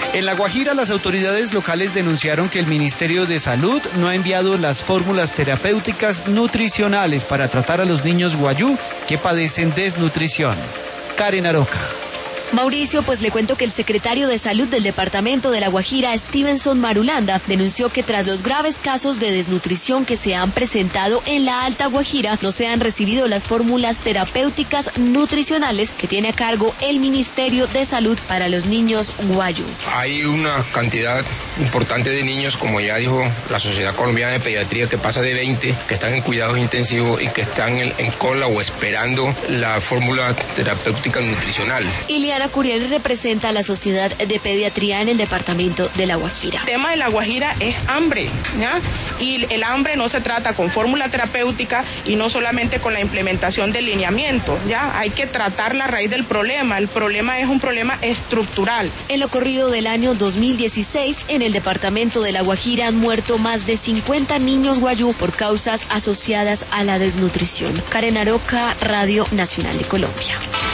En La Guajira, las autoridades locales denunciaron que el Ministerio de Salud no ha enviado las fórmulas terapéuticas nutricionales para tratar a los niños guayú que padecen desnutrición. Karen Aroca. Mauricio, pues le cuento que el secretario de Salud del departamento de La Guajira, Stevenson Marulanda, denunció que tras los graves casos de desnutrición que se han presentado en la Alta Guajira, no se han recibido las fórmulas terapéuticas nutricionales que tiene a cargo el Ministerio de Salud para los niños guayú. Hay una cantidad importante de niños, como ya dijo la Sociedad Colombiana de Pediatría, que pasa de 20, que están en cuidados intensivos y que están en cola o esperando la fórmula terapéutica nutricional. Iliana Curiel representa a la Sociedad de Pediatría en el departamento de La Guajira. El tema de La Guajira es hambre, ¿ya? Y el hambre no se trata con fórmula terapéutica y no solamente con la implementación del lineamiento, ¿ya? Hay que tratar la raíz del problema. El problema es un problema estructural. En lo corrido del año 2016, en el departamento de La Guajira han muerto más de 50 niños guayú por causas asociadas a la desnutrición. Karen Aroca, Radio Nacional de Colombia.